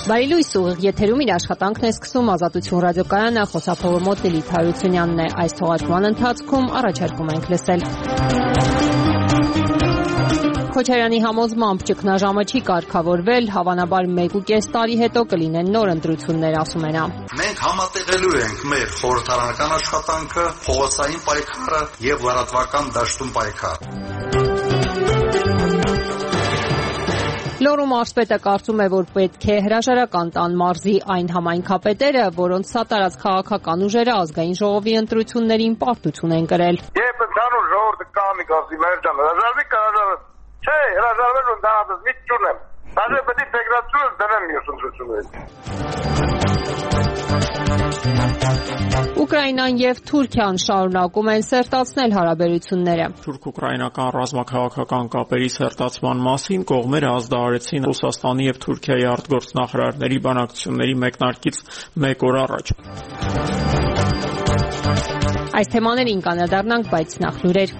Բարի լույս ուղիղ եթերում իր աշխատանքն է սկսում Ազատություն ռադիոկայանը, խոսափողը մոտ Լիլիթ Հարությունյանն է։ Այս թողարկման ընթացքում առաջարկում ենք լսել Քոչարյանի համոզմամբ ճգնաժամը չի կարգավորվել, հավանաբար 1.5 տարի հետո կլինեն նոր ընտրություններ, ասում է նա։ Մենք համատեղելու ենք մեր խորհրդարանական աշխատանքը, փողոցային պայքարը եւ լրատվական դաշտում պայքարը։ Լոռու մարզպետը կարծում է, որ պետք է հրաժարական տան մարզի այն համայնքապետերը, որոնց սատարած քաղաքական ուժերը ազգային ժողովի ընտրություններին պարտություն են կրել։ Երբ ընդհանուր ժողովուրդը կամի կասի մեր ջան, հրաժարվի կհրաժարվի։ Չէ, հրաժարվել ընդհանրապես մի չունեմ։ Դաժե պետք է ֆեդերացիոն դնեմ մյուս ընտրություններին։ Ուկրաինան եւ Թուրքիան շարունակում են սերտացնել հարաբերությունները։ Թուրք-ուկրաինական ռազմաքաղաքական կապերի սերտացման մասին կողմերը ազդարարեցին Ռուսաստանի եւ Թուրքիայի արտգործնախարարների բանակցությունների մեկնարկից 1 օր առաջ։ Այս թեմաներին կանդրադառնանք, բայց նախ լուրեր։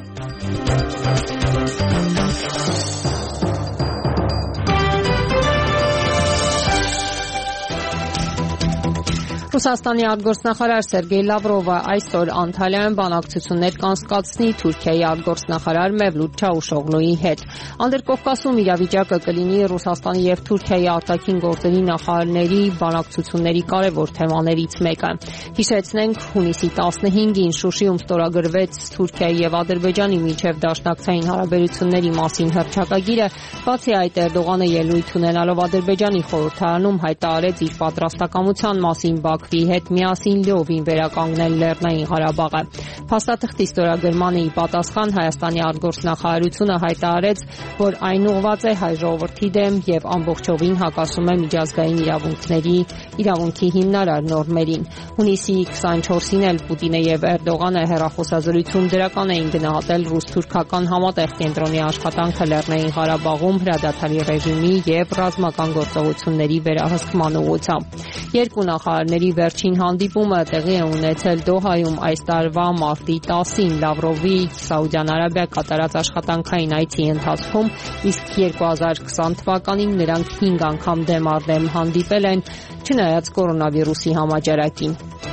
Ռուսաստանի արտգործնախարար Սերգեյ Լավրովը այսօր Անտալիայում բանակցություններ կանցկացնի Թուրքիայի արտգործնախարար Մևլութ Չավուշօղլուի հետ։ Անդրկովկասում իրավիճակը կլինի Ռուսաստանի եւ Թուրքիայի արտաքին գործերի նախարարների բանակցությունների կարևոր թեմաներից մեկը։ Հիշեցնենք, հունիսի 15-ին Շուշիում ստորագրվեց Թուրքիայի եւ Ադրբեջանի միջև դաշնակցային հարաբերությունների մասին հռչակագիրը, բացի այդ Էրդողանը ելույթ ունենալով Ադրբեջանի խորհրդարանում հայտարարեց իր պատրաստակամության մասին Բաքվի հետ միասին լիովին վերականգնել Լեռնային Ղարաբաղը։ Փաստաթղթի ստորագրմանը ի պատասխան Հայաստանի արտգործնախարարությունը հայտարարեց, որ այն ուղղված է հայ ժողովրդի դեմ եւ ամբողջովին հակասում է միջազգային իրավունքի հիմնարար նորմերին։ Հունիսի 24-ին էլ Պուտինը եւ Էրդողանը հեռախոսազրույցում դրական էին գնահատել ռուս-թուրքական համատեղ կենտրոնի աշխատանքը Լեռնային Ղարաբաղում հրադադարի ռեժիմի եւ ռազմական գործողությունների վերահսկման ուղղությամբ։ Երկու նախարարների վերջին հանդիպումը տեղի է ունեցել Դոհայում այս տարվա մարտի 10-ին Լավրովի Սաուդյան Արաբիա կատարած աշխատանքային այցի ընթացքում, իսկ 2020 թվականին նրանք 5 անգամ դեմ առ դեմ հանդիպել են, չնայած կորոնավիրուսի համաճարակին։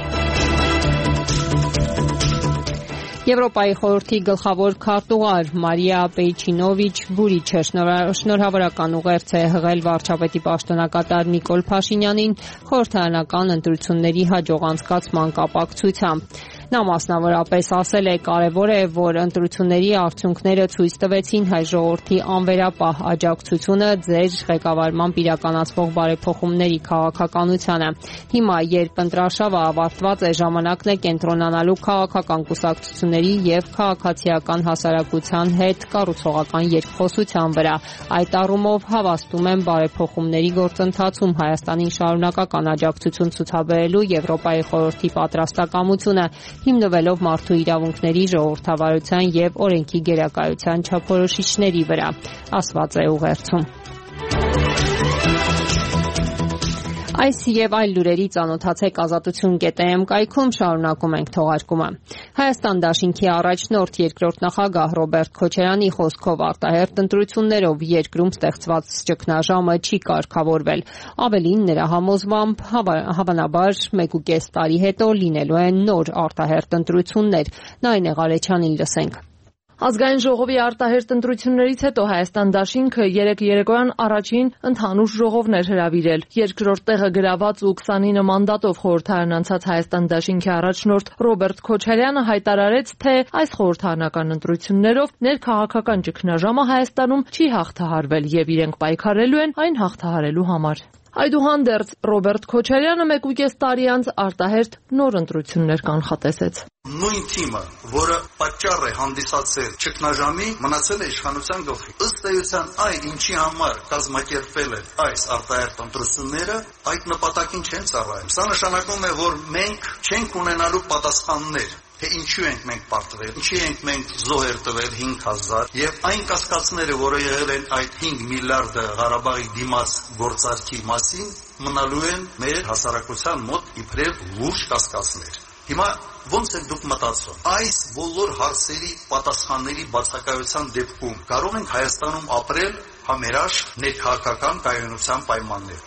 Եվրոպայի խորհրդի գլխավոր քարտուղար Մարիա Պեյչինովիչ Բուրիչը շնորհավորական ուղերձ է հղել վարչապետի պաշտոնակատար Նիկոլ Փաշինյանին խորհրդարանական ընտրությունների հաջող անցկացման կապակցությամբ։ Նա մասնավորապես ասել է, կարևոր է, որ ընտրությունների արդյունքները ցույց տվեցին հայ ժողովրդի անվերապահ աջակցությունը ձեր ղեկավարմամբ իրականացվող բարեփոխումների քաղաքականությանը։ Հիմա, երբ ընտրաշավը ավարտված է, ժամանակն է կենտրոնանալու քաղաքական կուսակցությունների եւ քաղաքացիական հասարակության հետ կառուցողական երկխոսության վրա։ Այդ առումով հավաստում եմ բարեփոխումների գործընթացում Հայաստանին շարունակական աջակցություն ցուցաբերելու Եվրոպայի խորհրդի պատրաստակամությունը, հիմնվելով մարդու իրավունքների, ժողովրդավարության եւ օրենքի գերակայության չափորոշիչների վրա, ասված է ուղերձում։ Այս եւ այլ լուրերի ծանոթացեք ազատություն.am կայքում, շարունակում ենք թողարկումը։ Հայաստան դաշինքի առաջնորդ երկրորդ նախագահ Ռոբերտ Քոչարյանի խոսքով արտահերթ ընտրություններով երկրում ստեղծված ճգնաժամը չի կարգավորվել։ Ավելին, նրա համոզմամբ հավանաբար 1.5 տարի հետո լինելու են նոր արտահերթ ընտրություններ։ Նայինե Ղարեչյանին լսենք։ Ազգային ժողովի արտահերթ ընտրություններից հետո Հայաստան դաշինքը երեկոյան առաջին ընդհանուր ժողովն էր հրավիրել։ Երկրորդ տեղը գրաված ու 29 մանդատով խորհրդարան անցած Հայաստան դաշինքի առաջնորդ Ռոբերտ Քոչարյանը հայտարարեց, թե այս խորհրդարանական ընտրություններով ներքաղաքական ճգնաժամը Հայաստանում չի հաղթահարվել եւ իրենք պայքարելու են այն հաղթահարելու համար։ Այդուհանդերձ Ռոբերտ Քոչարյանը 1.5 տարի անց արտահերթ նոր ընտրություններ կանխատեսեց։ Նույն թիմը, որը պատճառ է հանդիսացել ճգնաժամի, մնացել է իշխանության գլխի։ Ըստ էության, այն ինչի համար կազմակերպվել են այս արտահերթ ընտրությունները, այդ նպատակին չեն ծառայում։ Սա նշանակում է, որ մենք չենք ունենալու պատասխաններ, թե ինչու ենք մենք պարտվել, ինչի ենք մենք զոհեր տվել 5000 եւ այն կասկածները, որը եղել են այդ 5 միլիարդը Ղարաբաղի դիմաց գործարքի մասին, մնալու են մեր հասարակության մոտ իբրև լուրջ կասկածներ։ Հիմա ոնց եք դուք մտածում։ Այս բոլոր հարցերի պատասխանների բացակայության դեպքում կարող ենք Հայաստանում ապրել համերաշխ ներքաղաքական կայունության պայմաններ։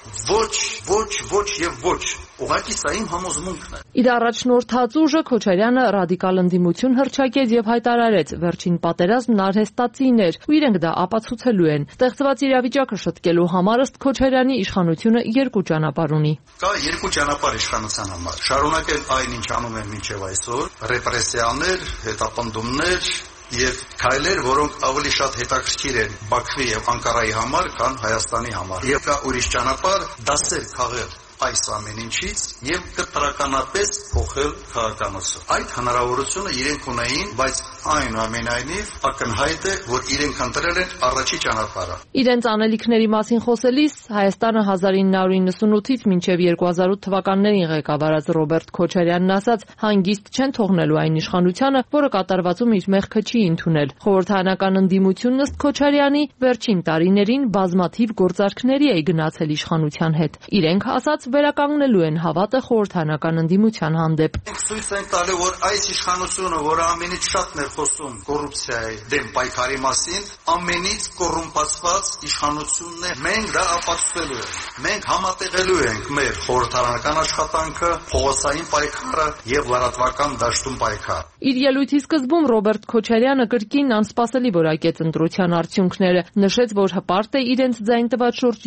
Ոչ եւ ոչ։ Ուղղակի սա իմ համոզմունքն է։ Իր առաջնորդած ուժը Քոչարյանը ռադիկալ ընդդիմություն հռչակեց եւ հայտարարեց վերջին պատերազմն արհեստացիներ, ու իրենք դա ապացուցելու են։ Ստեղծված իրավիճակը շտկելու համար ըստ Քոչարյանի իշխանությունը երկու ճանապարհ ունի։ Կա երկու ճանապարհ իշխանության համար։ Շարունակել այն, ինչ անում են մինչև այսօր, ռեպրեսիաներ, հետապնդումներ եւ քայլեր, որոնք ավելի շատ հետաքրքիր են Բաքվի եւ Անկարայի համար, քան Հայաստանի համար։ Եվ կա ուրիշ ճանապարհ՝ դասեր քաղել այս ամեն ինչից եւ կտրականապես փոխել քաղաքականությունը։ Այդ հնարավորությունը իրենք ունեին, բայց այնուամենայնիվ ակնհայտ է, որ իրենք ընտրել են առաջի ճանապարհը։ Իրենց անելիքների մասին խոսելիս Հայաստանը 1998-ից մինչև 2008 թվականներին ղեկավարած Ռոբերտ Քոչարյանն ասաց, հանգիստ չեն թողնելու այն իշխանությանը, որը կատարվածում իր մեղքը չի ընդունել։ Խորհրդարանական ընդդիմությունն ըստ Քոչարյանի վերջին տարիներին բազմաթիվ գործարքների է գնացել իշխանության հետ։ Իրենք ասաց վերականգնելու են հավատը խորհրդարանական ընդդիմության հանդեպ։ Ցույց ենք տալու, որ այս իշխանությունը, որը ամենից շատն է խոսում կոռուպցիայի դեմ պայքարի մասին, ամենից կոռումպացված իշխանությունն է։ Մենք դա ապացուցելու ենք։ Մենք համատեղելու ենք մեր խորհրդարանական աշխատանքը, փողոցային պայքարը եւ լրատվական դաշտում պայքարը։ Իր ելույթի սկզբում Ռոբերտ Քոչարյանը կրկին անսպասելի որակեց ընտրության արդյունքները, նշեց, որ հպարտ է իրենց ձայն տված շուրջ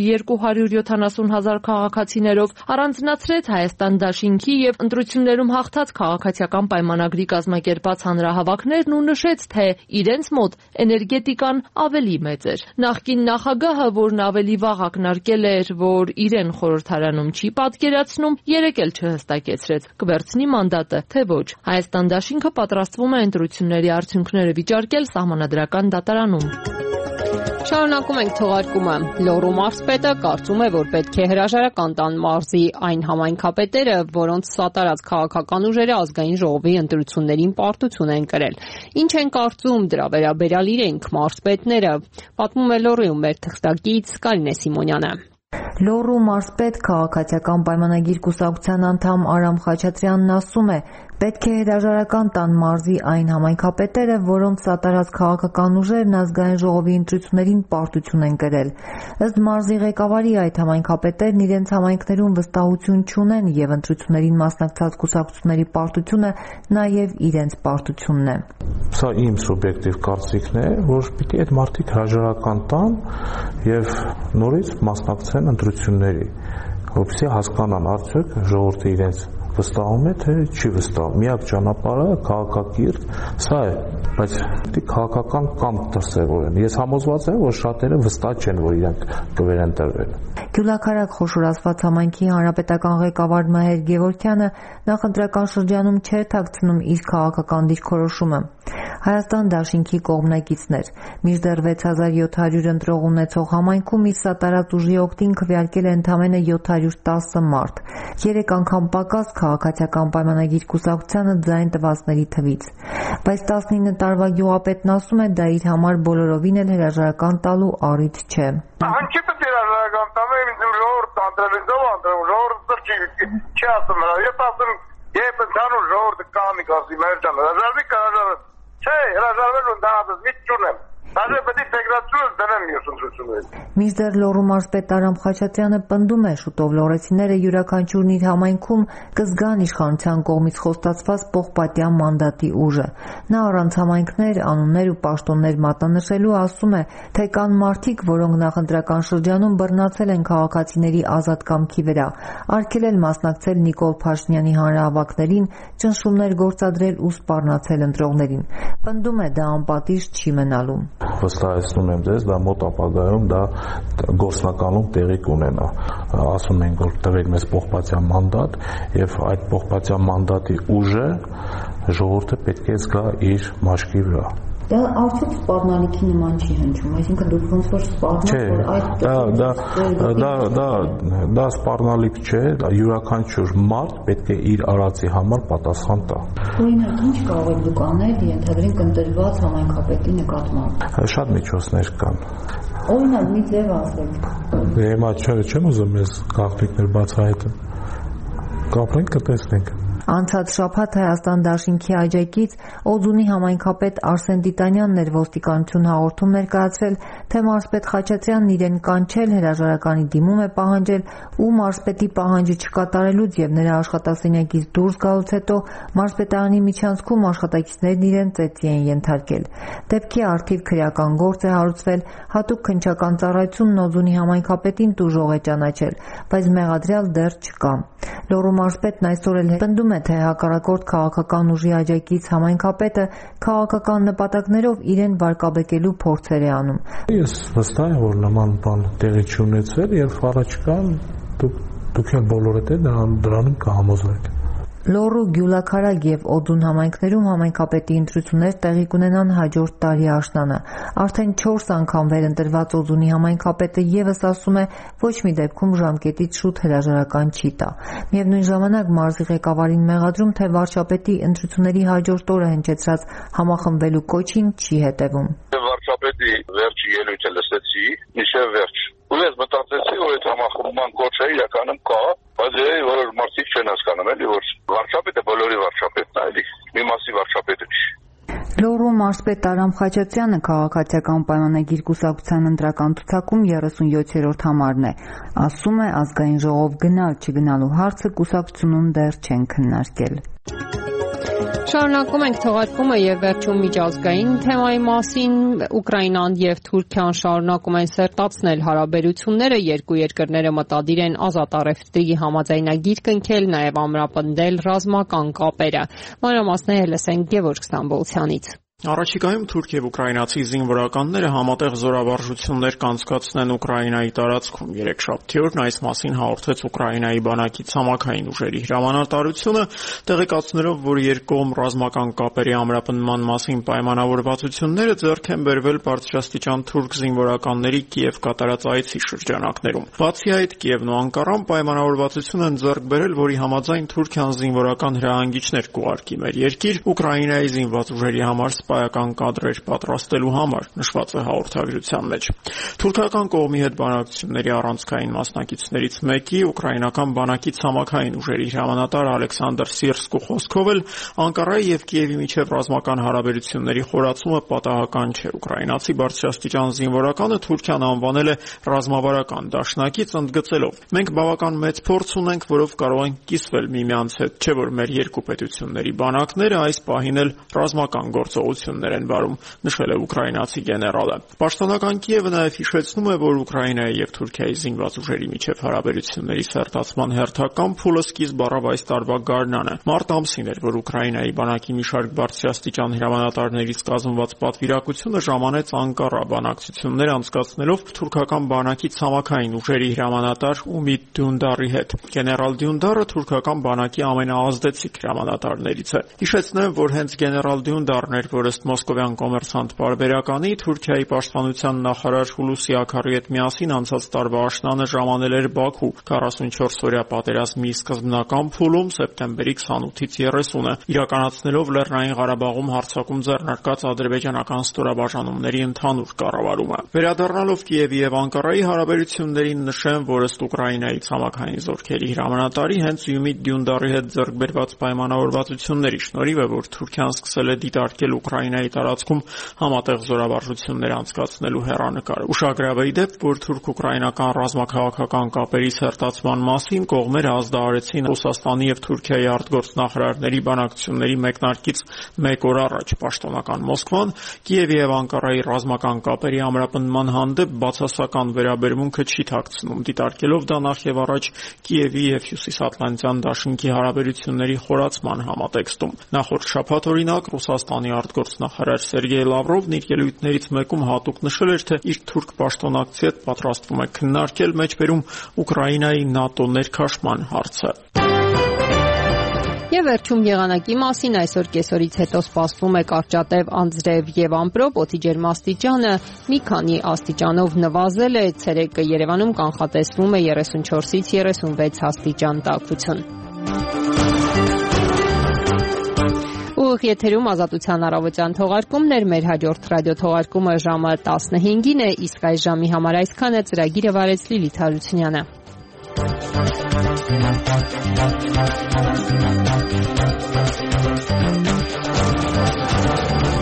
270,000 քաղաքացիներով, առանձնացրեց Հայաստան դաշինքի եւ ընտրություններում հաղթած քաղաքացիական պայմանագրի կազմակերպած հանրահավաքներն ու նշեց, թե իրենց մոտ էներգետիկան ավելի մեծ էր։ Նախկին նախագահը, որն ավելի վաղ ակնարկել էր, որ իրեն խորհրդարանում չի պատկերացնում, երեկ էլ չհստակեցրեց կվերցնի մանդատը, թե ոչ։ Հայաստան դաշինքը պատրաստվում է ընտրությունների արդյունքները վիճարկել Սահմանադրական դատարանում։ Շարունակում ենք թողարկումը։ Լոռու մարզպետը կարծում է, որ պետք է հրաժարական տան մարզի այն համայնքապետերը, որոնց սատարած քաղաքական ուժերը ազգային ժողովի ընտրություններին պարտություն են կրել։ Ինչ են կարծում դրա վերաբերյալ իրենք մարզպետները, պատմում է Լոռուում մեր թղթակից Կարինե Սիմոնյանը։ Լոռու մարզպետ քաղաքացիական պայմանագիր կուսակցության անդամ Արամ Խաչատրյանն ասում է, պետք է հրաժարական տան մարզի այն համայնքապետերը, որոնց սատարած քաղաքական ուժերն ազգային ժողովի ընտրություններին պարտություն են կրել։ Ըստ մարզի ղեկավարի այդ համայնքապետերն իրենց համայնքներում վստահություն չունեն եւ ընտրություններին մասնակցած կուսակցությունների պարտությունը նաեւ իրենց պարտությունն է։ Սա իմ սուբյեկտիվ կարծիքն է, որ պիտի այդ մարդիկ հրաժարական տան եւ նորից մասնակցեն ընտրությունների, որպեսզի հասկանան արդյոք ժողովուրդը իրենց վստահում է, թե չի վստահում։ Միակ ճանապարհը քաղաքակիրթ սա է, բայց պետք է քաղաքական կամք դրսևորեն։ Ես համոզված եմ, որ շատերը վստահ չեն, որ իրենք կվերընտրվեն։ Գյուլաքարակ խոշորացված համայնքի հանրապետական ղեկավար Մհեր Գևորգյանը նախընտրական շրջանում չէր թաքցնում իր քաղաքական դիրքորոշումը։ Հայաստան դաշինքի կողմնակիցներ։ Մինչդեռ 6700 ընտրող ունեցող համայնքում իր սատարած ուժի օգտին քվեարկել է ընդամենը 710 մարդ։ 3 անգամ պակաս քաղաքացիական պայմանագիր կուսակցությանը ձայն տվածների թվից։ Բայց 19 տարվա գյուղապետն ասում է, դա իր համար բոլորովին էլ հրաժարական տալու առիթ չէ։ Ինչի՞ պետք է հրաժարական տամ, ինձ ժողովուրդ անդրել, ժողովուրդ չի ասում, ես ասում, երբ ընդհանուր ժողովուրդը կամի կասի, մեր ջան, հրաժարվի կհրաժարվի։ Չէ, հրաժարվելու ընդհանրապես մի չունեմ։ Դաժե պետք է ֆեդերացիոն դնեմ մյուս ընտրություններին։ Մինչդեռ Լոռու մարզպետ Արամ Խաչատրյանը պնդում է, շուտով լոռեցիները յուրաքանչյուրն իր համայնքում կզգան իշխանության կողմից խոստացված պողպատյան մանդատի ուժը։ Նա առանց համայնքներ, անուններ ու պաշտոններ մատնանշելու ասում է, թե կան մարդիկ, որոնք նախընտրական շրջանում բռնացել են քաղաքացիների ազատ կամքի վրա, արգելել մասնակցել Նիկոլ Փաշինյանի հանրահավաքներին, ճնշումներ գործադրել ու սպառնացել ընտրողներին։ Պնդում է, դա անպատիժ չի մնալու։ Վստահեցնում եմ ձեզ, դա մոտ ապագայում դա գործնականում տեղի կունենա։ Ասում ենք, որ տվեք մեզ պողպատյան մանդատ եւ այդ պողպատյան մանդատի ուժը ժողովուրդը պետք է զգա իր մաշկի վրա։ Դա արդյոք սպառնալիքի նման չի հնչում, այսինքն դուք ոնց որ սպառնաք, որ դա սպառնալիք չէ, դա յուրաքանչյուր մարդ պետք է իր արածի համար պատասխան տա։ Օրինակ, ինչ կարող եք դուք անել, ենթադրենք ընտրված համայնքապետի նկատմամբ։ Շատ միջոցներ կան։ Օրինակ, մի ձև ասեք։ Հիմա չեմ ուզում ես գաղտնիքներ բացահայտել։ Կապրենք, կտեսնենք։ Անցած շաբաթ Հայաստան դաշինքի աջակից Օձունի համայնքապետ Արսեն Տիտանյանն էր ոստիկանություն հաղորդում ներկայացրել, թե մարզպետ Խաչատրյանն իրեն կանչել, հրաժարականի դիմում է պահանջել ու մարզպետի պահանջը չկատարելուց եւ նրա աշխատասենյակից դուրս գալուց հետո մարզպետարանի միջանցքում աշխատակիցներն իրեն ծեծի են ենթարկել։ Դեպքի առթիվ քրեական գործ է հարուցվել, հատուկ քննչական ծառայությունն Օձունի համայնքապետին տուժող է ճանաչել, բայց մեղադրյալ դեռ չկա։ Լոռու մարզպետն այսօր էլ պնդում է, թե հակառակորդ քաղաքական ուժի աջակից համայնքապետը քաղաքական նպատակներով իրեն վարկաբեկելու փորձեր է անում։ Ես վստահ եմ, որ նման բան տեղի չունեցել եւ առաջկան դուք էլ բոլորդ դրանում կհամոզվեք։ Լոռու, Գյուլաքարակ եւ Օձուն համայնքներում համայնքապետի ընտրություններ տեղի կունենան հաջորդ տարի աշնանը։ Արդեն 4 անգամ վերընտրված Օձունի համայնքապետը եւս ասում է, ոչ մի դեպքում ժամկետից շուտ հրաժարական չի տա։ Միևնույն ժամանակ մարզի ղեկավարին մեղադրում, թե վարչապետի ընտրությունների հաջորդ օրը հնչեցրած համախմբվելու կոչին չի հետևում։ Վարչապետի վերջի ելույթը լսեցի, միշտ վերջ։ Ու ես մտածեցի, որ այդ համախմբման կոչը իրականում կա, բայց որ մարդիկ չեն հասկանում, էլի որ վարչապետը բոլորի վարչապետն է, էլի մի մասի վարչապետը չի։ Լոռու մարզպետ Արամ Խաչատրյանը քաղաքացիական պայմանագիր կուսակցության ընտրական ցուցակում 37-րդ համարն է։ Ասում է, ազգային ժողով գնալ չգնալու հարցը կուսակցությունում դեռ չեն քննարկել։ Շարունակում ենք թողարկումը եւ վերջում միջազգային թեմայի մասին։ Ուկրաինան եւ Թուրքիան շարունակում են սերտացնել հարաբերությունները, երկու երկրները մտադիր են ազատ առևտրի համաձայնագիր կնքել, նաեւ ամրապնդել ռազմական կապերը։ Մանրամասները լսենք Գևորգ Ստամբոլցյանից։ Առաջիկայում թուրք եւ ուկրաինացի զինվորականները համատեղ զորավարժություններ կանցկացնեն Ուկրաինայի տարածքում։ Երեքշաբթի օրն այս մասին հաղորդեց Ուկրաինայի բանակի ցամաքային ուժերի հրամանատարությունը, տեղեկացնելով, որ երկկողմ ռազմական կապերի ամրապնդման մասին պայմանավորվածությունները ձեռք են բերվել բարձրաստիճան թուրք զինվորականների Կիև կատարած այցի շրջանակներում։ Բացի այդ, Կիևն ու Անկարան պայմանավորվածություն են ձեռք բերել, որի համաձայն Թուրքիան զինվորական հրահանգիչներ կուղարկի մեր երկիր Ուկրաինայի զինված ուժերի համար սպայական կադրեր պատրաստելու համար, նշված է հաղորդագրության մեջ։ Թուրքական կողմի հետ բանակցությունների առանցքային մասնակիցներից մեկի ուկրաինական բանակի ցամաքային ուժերի հրամանատար Ալեքսանդր Սիրսկու խոսքով էլ Անկարայի եւ Կիևի միջև ռազմական հարաբերությունների խորացումը պատահական չէ։ Ուկրաինացի բարձրաստիճան զինվորականը Թուրքիան անվանել է ռազմավարական դաշնակից, ընդգծելով. «Մենք բավական մեծ փորձ ունենք, որով կարող ենք կիսվել միմյանց հետ, չէ՞ որ մեր երկու պետությունների բանակները այս պահին էլ ռազմական գործողություններ են վարում», նշել է ուկրաինացի գեներալը։ Պաշտոնական Կիևը նաև հիշեցնում է, որ Ուկրաինայի եւ Թուրքիայի զինված ուժերի միջև հարաբերությունների սերտացման հերթական փուլը սկիզբ առավ այս տարվա գարնանը։ Մարտ ամսին էր, որ Ուկրաինայի բանակի մի շարք բարձրաստիճան հրամանատարներից կազմված պատվիրակությունը ժամանեց Անկարա բանակցություններ անցկացնելով թուրքական բանակի ցամաքային ուժերի հրամանատար Ումիդ Դյունդարի հետ։ Գեներալ Դյունդարը թուրքական բանակի ամենաազդեցիկ հրամանատարներից է։ Հիշեցնեմ, որ հենց գեներալ Դյունդարն էր, որ ըստ մոսկովյան կոմերսանտ պարբերականի Թուրքիայի պաշտպանության նախարար Հուլուսի Աքարի հետ միասին անցած տարվա աշնանը ժամանել էր Բաքու 44-օրյա պատերազմի սկզբնական փուլում սեպտեմբերի 28-ից 30-ը, իրականացնելով Լեռնային Ղարաբաղում հարձակում ձեռնարկած ադրբեջանական ստորաբաժանումների ընդհանուր կառավարումը։ Վերադառնալով Կիևի եւ Անկարայի հարաբերություններին նշեմ, որ ըստ Ուկրաինայի ցամաքային զորքերի հրամանատարի հենց Ումիդ Դյունդարի հետ ձեռք բերված պայմանավորվածությունների շնորհիվ է, որ Թուրքիան սկսել է դիտարկել Ուկրաինայի տարածքում համատեղ զորավարժություններ անցկացնելու հեռանկարը։ Ուշագրավ է ի դեպ, որ թուրք-ուկրաինական ռազմաքաղաքական կապերի սերտացման մասին կողմերը ազդարարեցին Ռուսաստանի եւ Թուրքիայի արտգործնախարարների բանակցությունների մեկնարկից մեկ օր առաջ։ Պաշտոնական Մոսկվան Կիևի եւ Անկարայի ռազմական կապերի ամրապնդման հանդեպ բացասական վերաբերմունքը չի թաքցնում, դիտարկելով դա նախ եւ առաջ Կիևի եւ Հյուսիսատլանտյան դաշինքի հարաբերությունների խորացման համատեքստում։ Նախորդ շաբաթ օրինակ Ռուսաստանի արտգործնախարար Սերգեյ Լավրովն իր ելույթներից մեկում հատուկ նշել էր, թե իր թուրք պաշտոնակցի հետ պատրաստվում է քննարկել մեջբերում Ուկրաինայի ՆԱՏՕ ներքաշման հարցը։ Եվ վերջում եղանակի մասին այսօր կեսօրից հետո սպասվում է կարճատև անձրև եւ ամպրոպ, օդի ջերմաստիճանը մի քանի աստիճանով նվազել է, ցերեկը Երևանում կանխատեսվում է 34-ից 36 աստիճան տաքություն։ Ուղիղ եթերում Ազատության առավոտյան թողարկումներ, մեր հաջորդ ռադիո թողարկումը ժամը 15-ին է, իսկ այս ժամի համար այսքանը ծրագիրը վարեց Լիլիթ Հարությունյանը։ Thank you.